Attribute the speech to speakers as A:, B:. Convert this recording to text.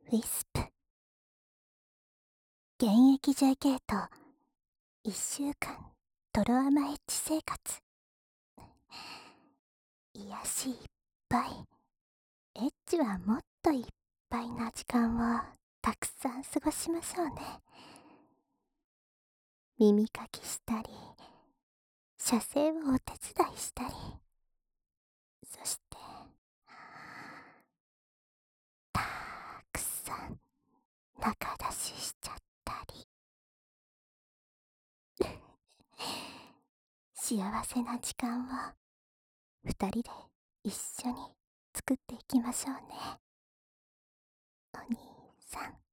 A: ウィスプ現役 JK と1週間トロアマエッジ生活。癒しいっぱい、エッジはもっといっぱいな時間をたくさん過ごしましょうね。耳かきしたり、射精をお手伝いしたり、そしてたくさん中出ししちゃったり幸せな時間を二人で一緒に作っていきましょうね、お兄さん。